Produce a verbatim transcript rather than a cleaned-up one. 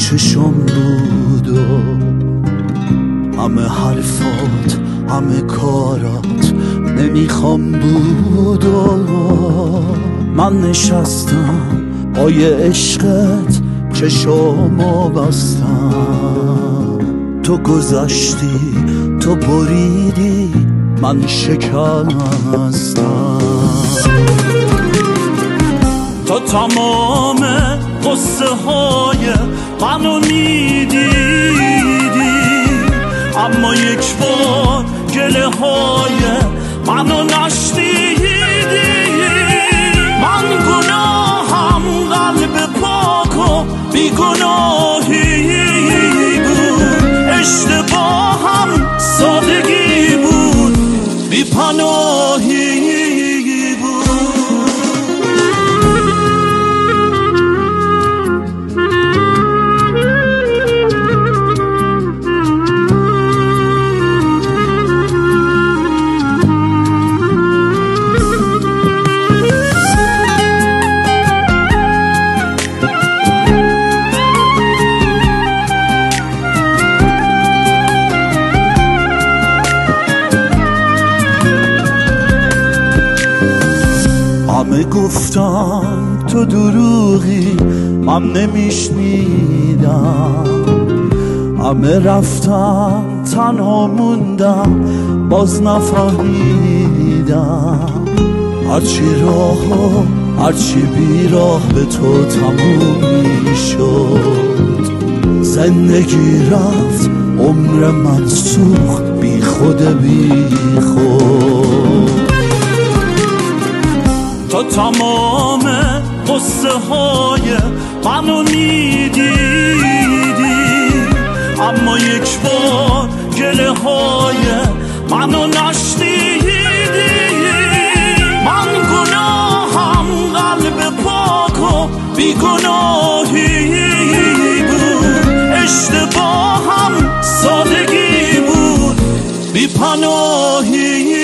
چشم بود و همه حرفات همه کارات نمیخوام بود و من نشستم پای عشقت چشمو بستم. تو گذشتی تو بریدی من شکستم. تو تمام قصه های منو میدیدی اما یک بار گله های منو نشنیدی. من گناهم قلب پاک و بیگناهی بود، اشتباهم سادگی بود، بی‌پناهی همه گفتم تو دروغی من نمیشنیدم، همه رفتم تنها موندم باز نفهمیدم. هرچی راه و هرچی بیراه به تو تموم میشد، زندگی رفت عمر من سوخت بی خود بی خود. تو تمام قصه های منو میدیدی اما یک بار گله های منو نشنیدی. من گناهم قلب پاک و بیگناهی بود، اشتباهم سادگی بود، بی‌پناهی